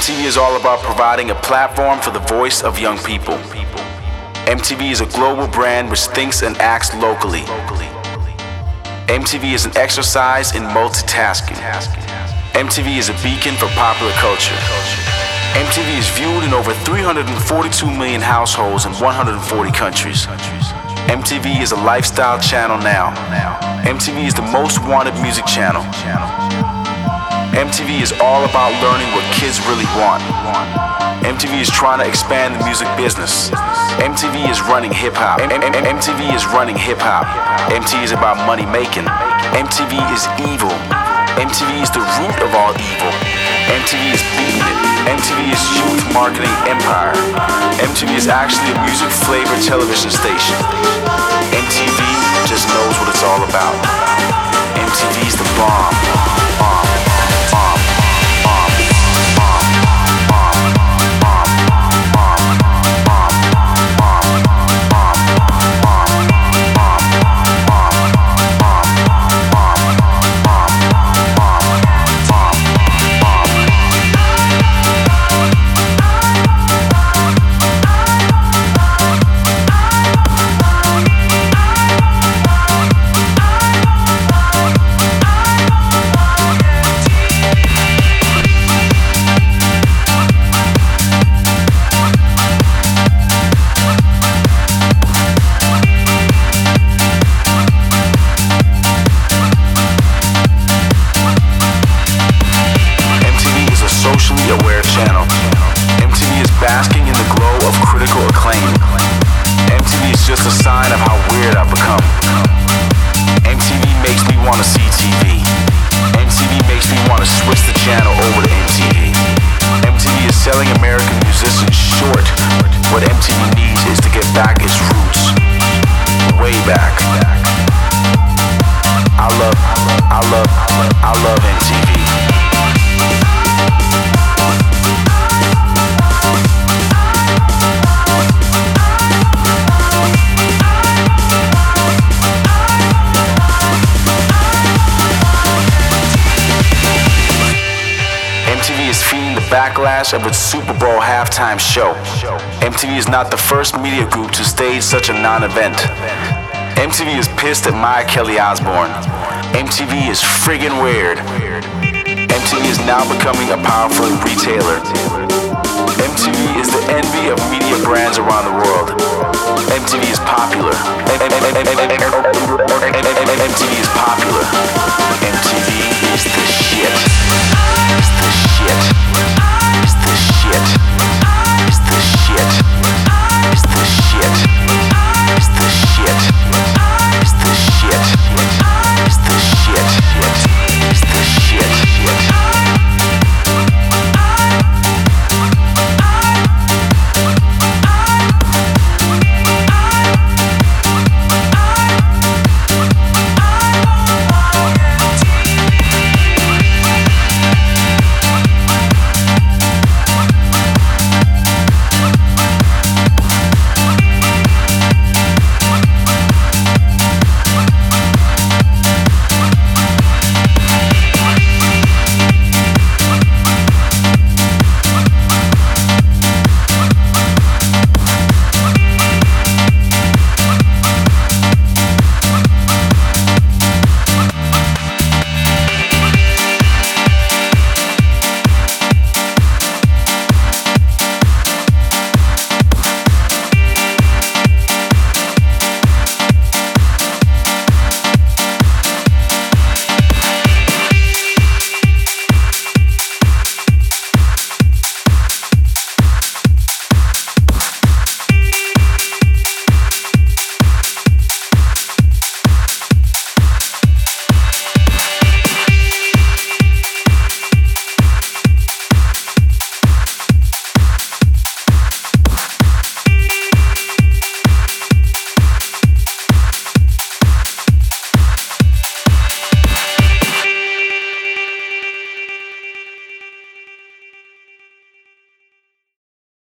MTV is all about providing a platform for the voice of young people. MTV is a global brand which thinks and acts locally. MTV is an exercise in multitasking. MTV is a beacon for popular culture. MTV is viewed in over 342 million households in 140 countries. MTV is a lifestyle channel now. MTV is the most wanted music channel. MTV is all about learning what kids really want. MTV is trying to expand the music business. MTV is running hip-hop. MTV is running hip-hop. MTV is about money making. MTV is evil. MTV is the root of all evil. MTV is beating it. MTV is youth marketing empire. MTV is actually a music-flavored television station. MTV just knows what it's all about. MTV's the bomb. Basking in the glow of critical acclaim. MTV is just a sign of how weird I've become. MTV makes me want to see TV. MTV makes me want to switch the channel over to MTV. MTV is selling American musicians short. What MTV needs is to get back its roots. Way back. I love MTV. MTV is feeding the backlash of its Super Bowl halftime show. MTV is not the first media group to stage such a non-event. MTV is pissed at Maya Kelly Osbourne. MTV is friggin' weird. MTV is now becoming a powerful retailer. MTV is the envy of media brands around the world. MTV is popular. MTV is popular. MTV is the shit. It's the shit. It's the shit.